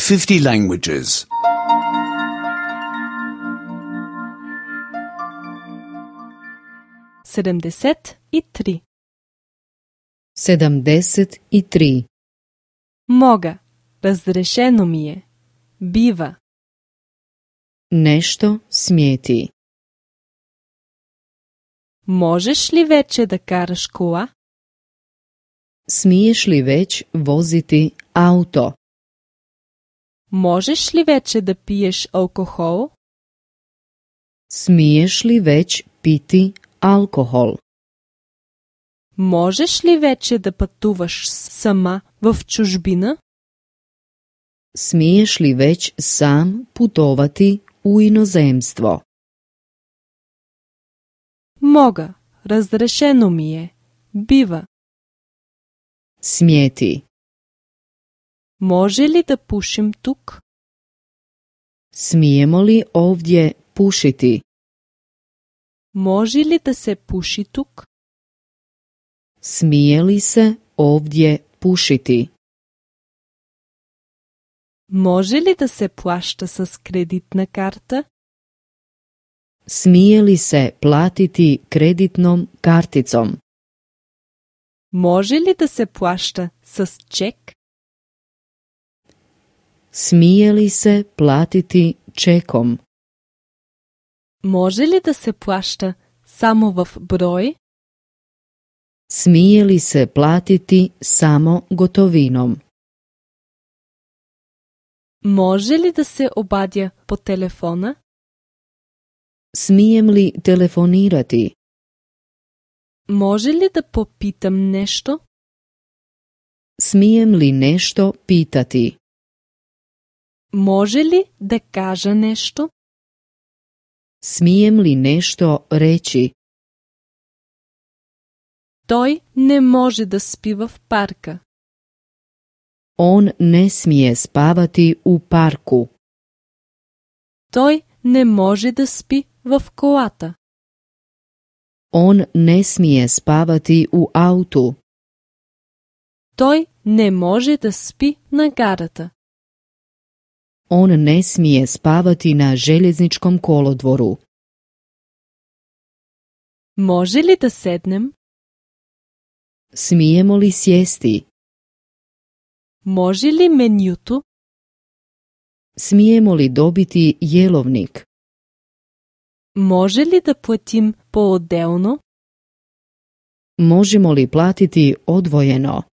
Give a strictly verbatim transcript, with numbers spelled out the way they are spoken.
fifty languages. sedamdeset i tri. sedamdeset i tri. Мога. Разрешено ми е. Бива. Nešto smijeti. Можеш ли вече да караш кола? Smiješ li već voziti auto? Можеш ли вече да пиеш алкохол? Smiješ li već piti alkohol? Можеш ли вече да пътуваш сама в чужбина? Smiješ li već sam putovati u inozemstvo? Мога. Разрешено ми е. Бива. Smijeti. Може ли да пушим тук? Smijemo li ovdje pušiti? Може ли да се пуши тук? Smije li se ovdje pušiti? Може ли да се плаща с кредитна карта? Smije li se platiti kreditnom karticom? Може ли да се плаща с чек? Smije li se platiti čekom? Може ли да се плаща само в брой? Smije li se platiti samo gotovinom? Може ли да се обадя по телефона? Smijem li telefonirati? Може ли да попитам нещо? Smijem li nešto pitati? Може ли да кажа нещо? Smijem li nešto reći? Той не може да спи в парка. On ne smije spavati u parku. Той не може да спи в колата. On ne smije spavati u autu. Той не може да спи на гарата. On ne smije spavati na željezničkom kolodvoru. Може ли да седнем? Smijemo li sjesti? Може ли менюто? Smijemo li dobiti jelovnik? Може ли да платим по-отделно? Možemo li platiti odvojeno?